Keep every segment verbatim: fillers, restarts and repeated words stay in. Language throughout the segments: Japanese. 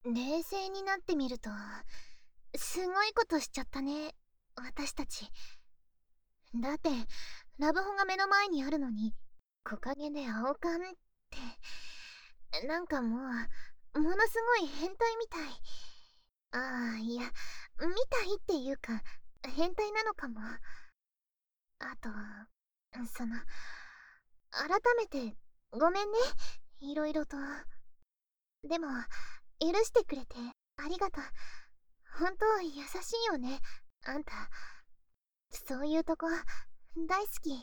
冷静になってみると、すごいことしちゃったね、私たち。だって、ラブホが目の前にあるのに、木陰で青缶って、なんかもう、ものすごい変態みたい。ああ、いや、みたいっていうか、変態なのかも。あと、その、改めて、ごめんね、いろいろと。でも、許してくれて、ありがとう。本当優しいよね、あんた。そういうとこ、大好き。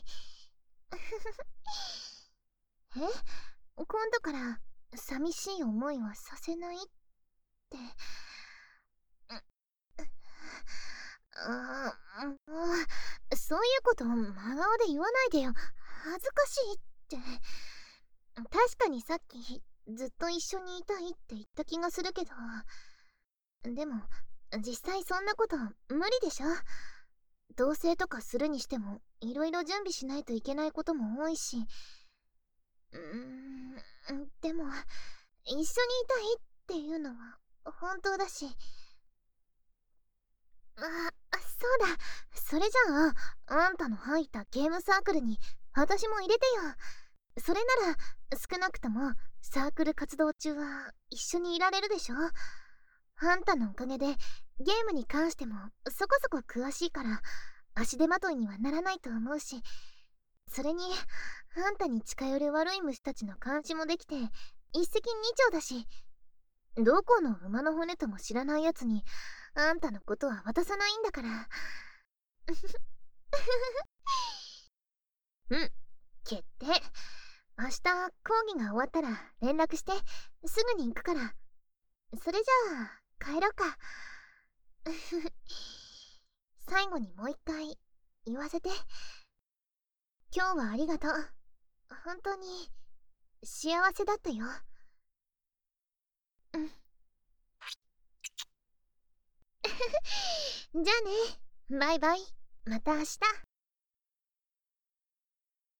え、今度から寂しい思いはさせないって。ああ、もう、そういうこと真顔で言わないでよ。恥ずかしいって。確かにさっき、ずっと一緒にいたいって言った気がするけど。でも、実際そんなこと無理でしょ。同棲とかするにしても、いろいろ準備しないといけないことも多いし。うーん、でも、一緒にいたいっていうのは本当だし。あ、そうだ。それじゃあ、あんたの入ったゲームサークルに私も入れてよ。それなら、少なくともサークル活動中は一緒にいられるでしょ。あんたのおかげでゲームに関してもそこそこ詳しいから足手まといにはならないと思うし、それにあんたに近寄る悪い虫たちの監視もできて一石二鳥だし、どこの馬の骨とも知らないやつにあんたのことは渡さないんだから。うん、決定。明日講義が終わったら連絡してすぐに行くから。それじゃあ帰ろうか。最後にもう一回言わせて。今日はありがとう。本当に幸せだったよ。うん。じゃあね、バイバイ。また明日。